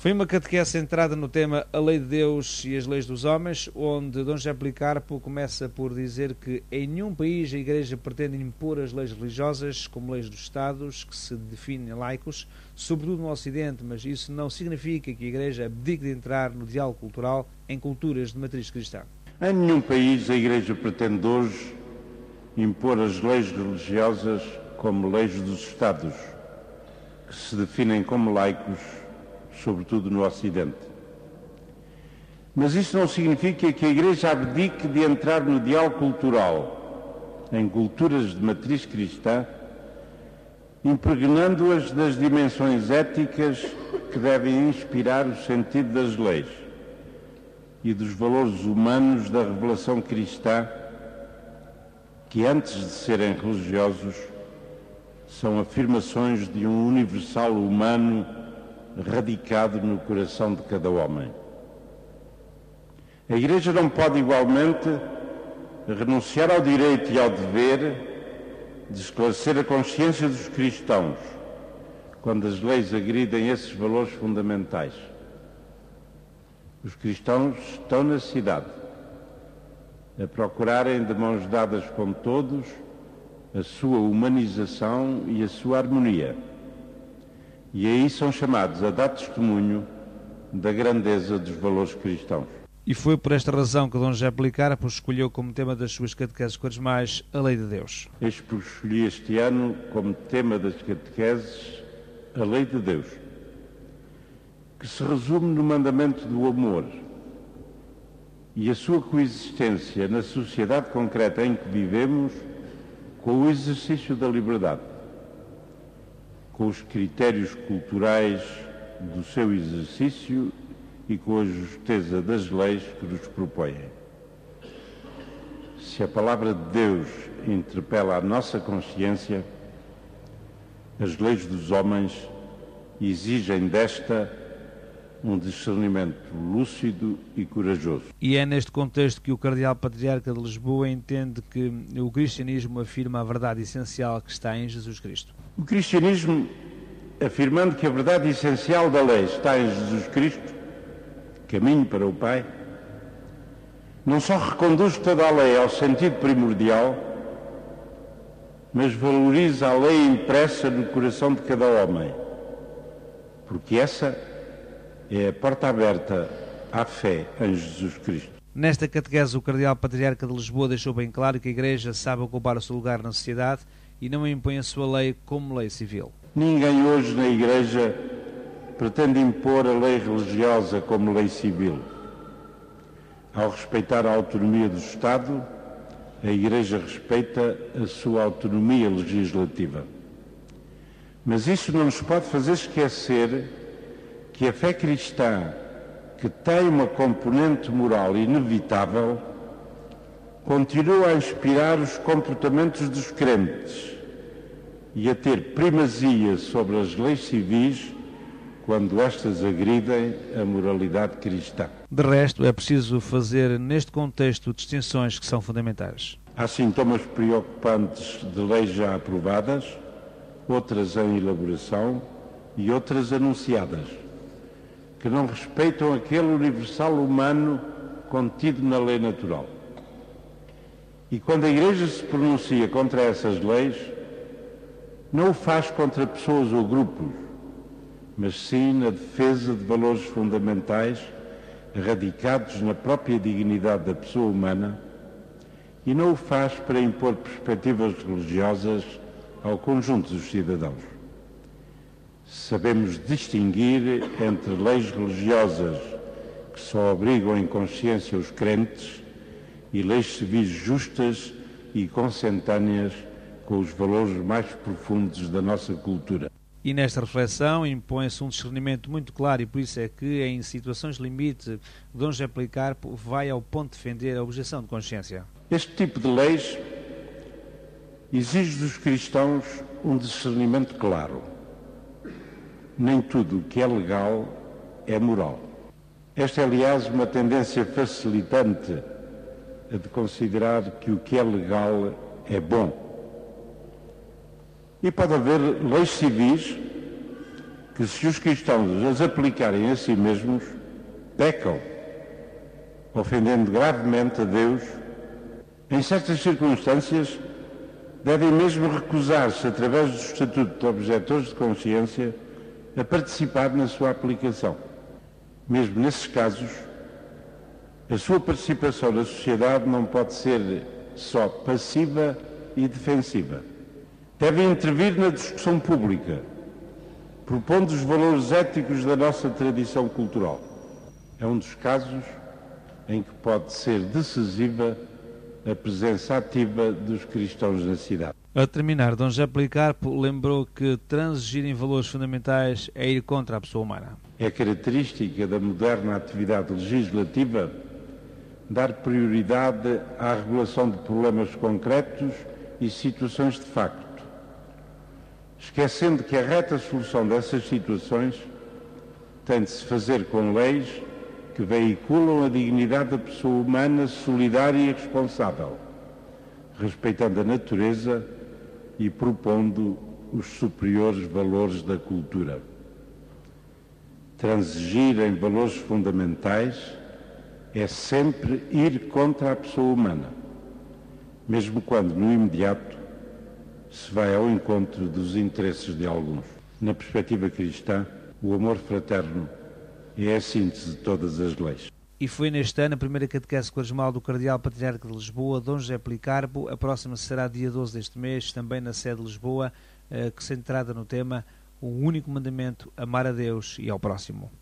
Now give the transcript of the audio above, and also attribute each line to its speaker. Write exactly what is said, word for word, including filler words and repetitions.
Speaker 1: Foi uma catequese centrada no tema A Lei de Deus e as Leis dos Homens, onde Dom José Policarpo começa por dizer que em nenhum país a Igreja pretende impor as leis religiosas como leis dos Estados, que se definem laicos, sobretudo no Ocidente, mas isso não significa que a Igreja abdique de entrar no diálogo cultural em culturas de matriz cristã.
Speaker 2: Em nenhum país a Igreja pretende hoje impor as leis religiosas como leis dos Estados, que se definem como laicos, sobretudo no Ocidente. Mas isso não significa que a Igreja abdique de entrar no diálogo cultural, em culturas de matriz cristã, impregnando-as das dimensões éticas que devem inspirar o sentido das leis e dos valores humanos da revelação cristã, que antes de serem religiosos, são afirmações de um universal humano radicado no coração de cada homem. A Igreja não pode igualmente renunciar ao direito e ao dever de esclarecer a consciência dos cristãos quando as leis agridem esses valores fundamentais. Os cristãos estão na cidade a procurarem de mãos dadas com todos a sua humanização e a sua harmonia. E aí são chamados a dar testemunho da grandeza dos valores cristãos.
Speaker 1: E foi por esta razão que Dom José Policarpo escolheu como tema das suas catequeses quaresmais a Lei de Deus.
Speaker 2: Eis por escolhi este ano como tema das catequeses a Lei de Deus, que se resume no mandamento do amor e a sua coexistência na sociedade concreta em que vivemos com o exercício da liberdade, com os critérios culturais do seu exercício e com a justeza das leis que nos propõem. Se a palavra de Deus interpela a nossa consciência, as leis dos homens exigem desta um discernimento lúcido e corajoso.
Speaker 1: E é neste contexto que o Cardeal Patriarca de Lisboa entende que o cristianismo afirma a verdade essencial que está em Jesus Cristo.
Speaker 2: O cristianismo, afirmando que a verdade essencial da lei está em Jesus Cristo, caminho para o Pai, não só reconduz toda a lei ao sentido primordial, mas valoriza a lei impressa no coração de cada homem, porque essa é a porta aberta à fé em Jesus Cristo.
Speaker 1: Nesta catequese, o Cardeal Patriarca de Lisboa deixou bem claro que a Igreja sabe ocupar o seu lugar na sociedade e não impõe a sua lei como lei civil.
Speaker 2: Ninguém hoje na Igreja pretende impor a lei religiosa como lei civil. Ao respeitar a autonomia do Estado, a Igreja respeita a sua autonomia legislativa. Mas isso não nos pode fazer esquecer que a fé cristã, que tem uma componente moral inevitável, continua a inspirar os comportamentos dos crentes e a ter primazia sobre as leis civis quando estas agridem a moralidade cristã.
Speaker 1: De resto, é preciso fazer neste contexto distinções que são fundamentais.
Speaker 2: Há sintomas preocupantes de leis já aprovadas, outras em elaboração e outras anunciadas, que não respeitam aquele universal humano contido na lei natural. E quando a Igreja se pronuncia contra essas leis, não o faz contra pessoas ou grupos, mas sim na defesa de valores fundamentais radicados na própria dignidade da pessoa humana, e não o faz para impor perspectivas religiosas ao conjunto dos cidadãos. Sabemos distinguir entre leis religiosas que só obrigam em consciência os crentes e leis civis justas e consentâneas com os valores mais profundos da nossa cultura.
Speaker 1: E nesta reflexão impõe-se um discernimento muito claro, e por isso é que, em situações limite, Dom José Policarpo vai ao ponto de defender a objeção de consciência.
Speaker 2: Este tipo de leis exige dos cristãos um discernimento claro. Nem tudo o que é legal é moral. Esta é, aliás, uma tendência facilitante a de considerar que o que é legal é bom. E pode haver leis civis que se os cristãos as aplicarem a si mesmos, pecam, ofendendo gravemente a Deus. Em certas circunstâncias, devem mesmo recusar-se, através do Estatuto de Objetores de Consciência, a participar na sua aplicação. Mesmo nesses casos, a sua participação na sociedade não pode ser só passiva e defensiva. Devem intervir na discussão pública, propondo os valores éticos da nossa tradição cultural. É um dos casos em que pode ser decisiva a presença ativa dos cristãos na cidade.
Speaker 1: A terminar, Dom José Policarpo lembrou que transigir em valores fundamentais é ir contra a pessoa humana.
Speaker 2: É característica da moderna atividade legislativa dar prioridade à regulação de problemas concretos e situações de facto, esquecendo que a reta solução dessas situações tem de se fazer com leis que veiculam a dignidade da pessoa humana solidária e responsável, respeitando a natureza e propondo os superiores valores da cultura. Transigir em valores fundamentais é sempre ir contra a pessoa humana, mesmo quando, no imediato, se vai ao encontro dos interesses de alguns. Na perspectiva cristã, o amor fraterno é a síntese de todas as leis.
Speaker 1: E foi neste ano a primeira catequese quaresmal do Cardeal Patriarca de Lisboa, Dom José Policarpo. A próxima será dia doze deste mês, também na sede de Lisboa, que centrada no tema O único mandamento, amar a Deus e ao próximo.